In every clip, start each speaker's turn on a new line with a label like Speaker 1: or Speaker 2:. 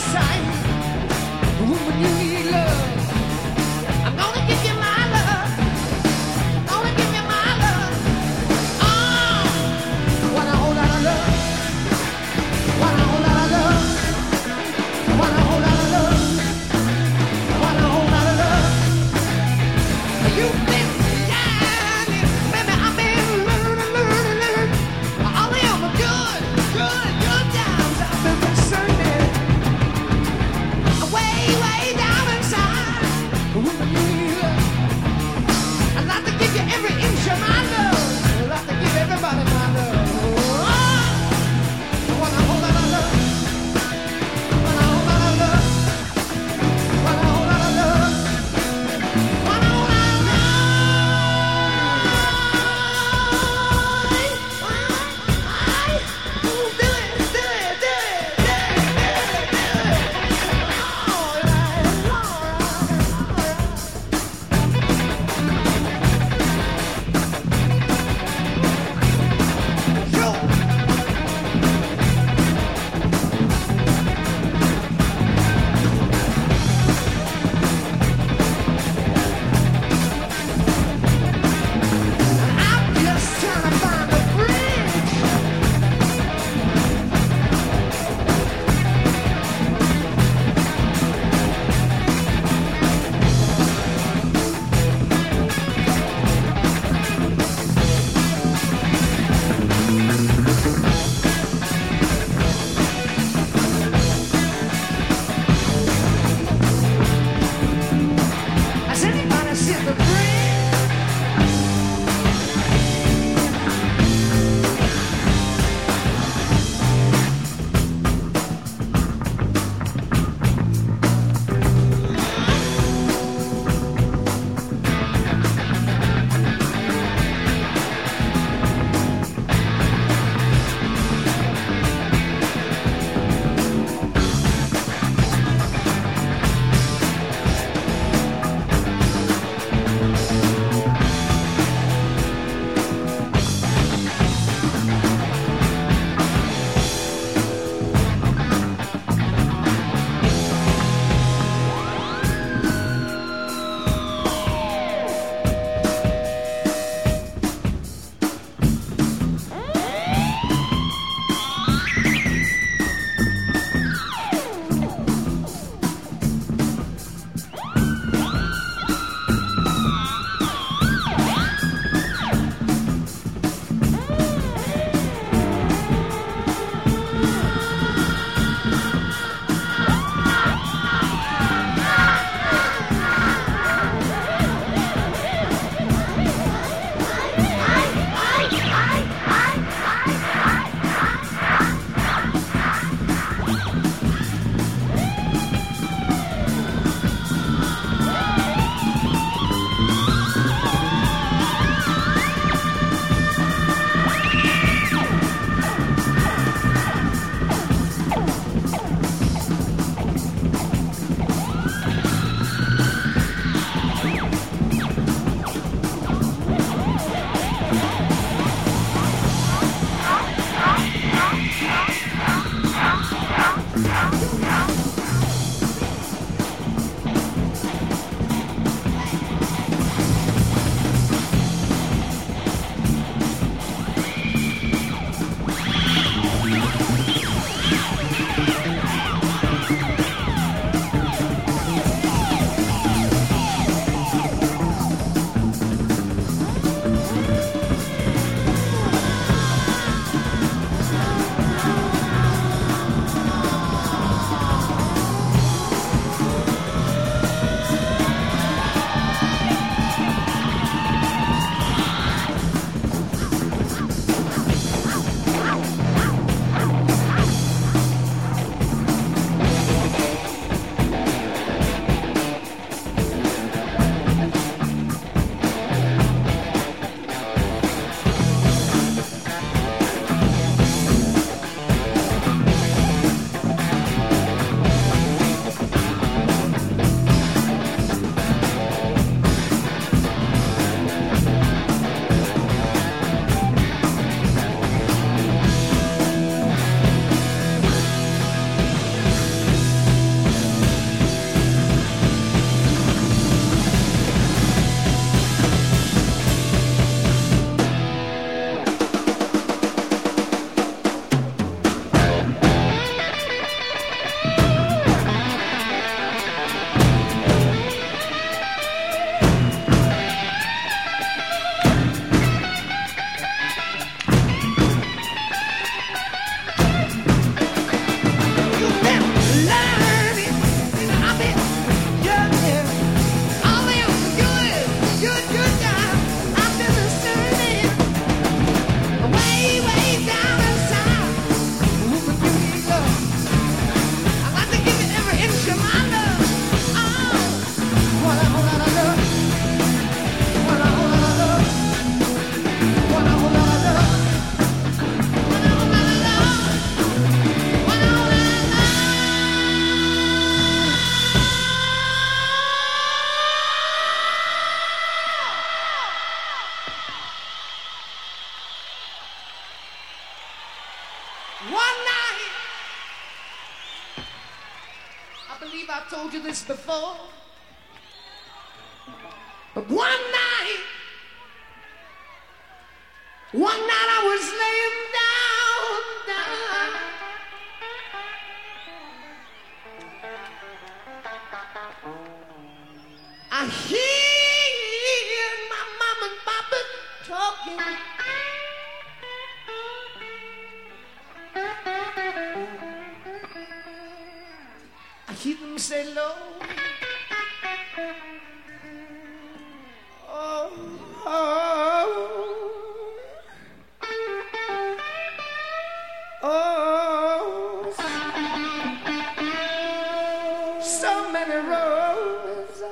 Speaker 1: time. Woman, you need love. I'm gonna give you my love. Gonna give you my love. Oh, want a whole lot of love. Want a whole lot of love. Want a whole lot of love. Want a whole lot of love. You've been shining, baby. I've been learning. All of them are good times. I've been concerning. Way down. believe I've told you this before. But one night I was laying down. I hear my mom and papa talking. I hear them say, Lord, oh, so many roads.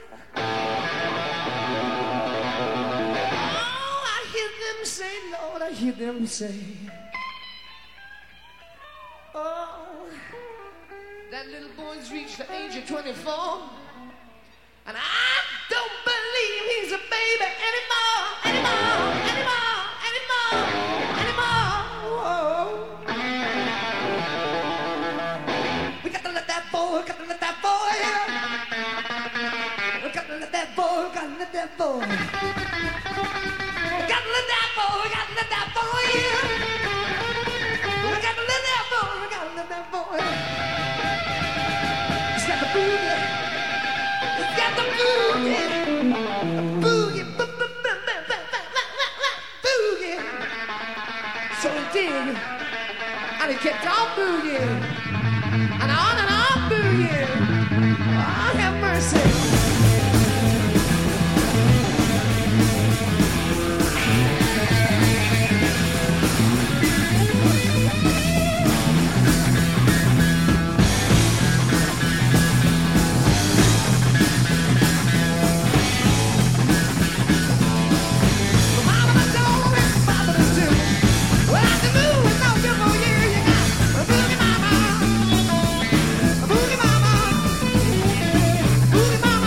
Speaker 1: Oh, I hear them say, Lord, I hear them say, oh, that little boy's reached the age of 24, and I don't believe he's a baby anymore. Whoa. We got to let that boy, We got to let that boy We got to let that boy We got to let that boy We got to let that boy We got to let that boy He's got the boogie. He's got the boogie. Boogie. Boogie. So he did. And he kept on boogieing. And on boogieing. Oh, have mercy. Boogie mama,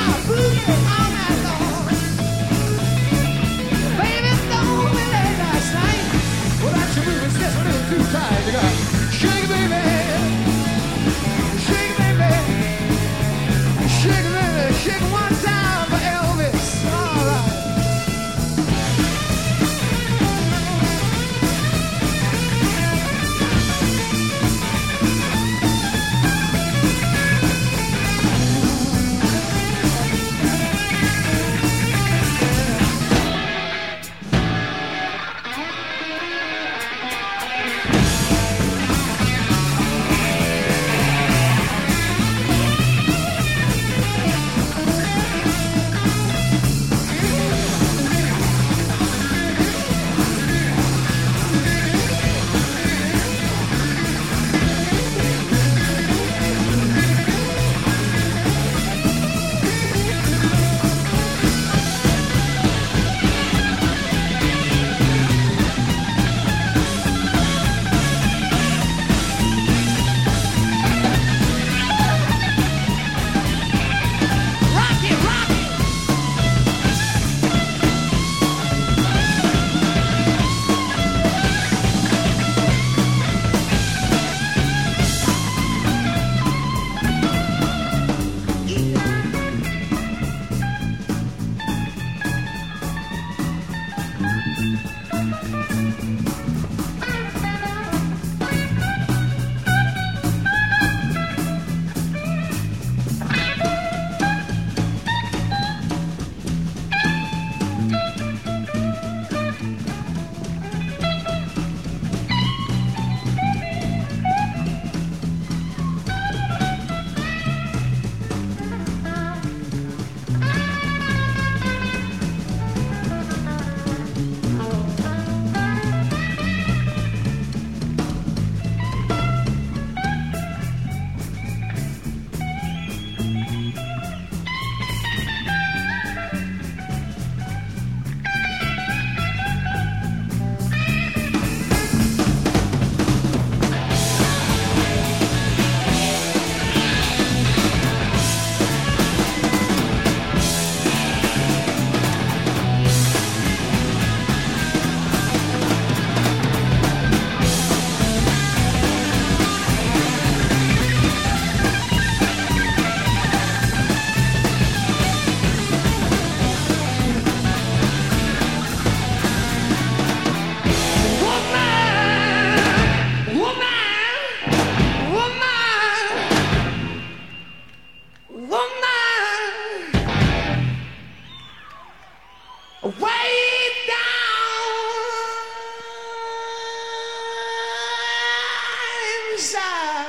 Speaker 1: side.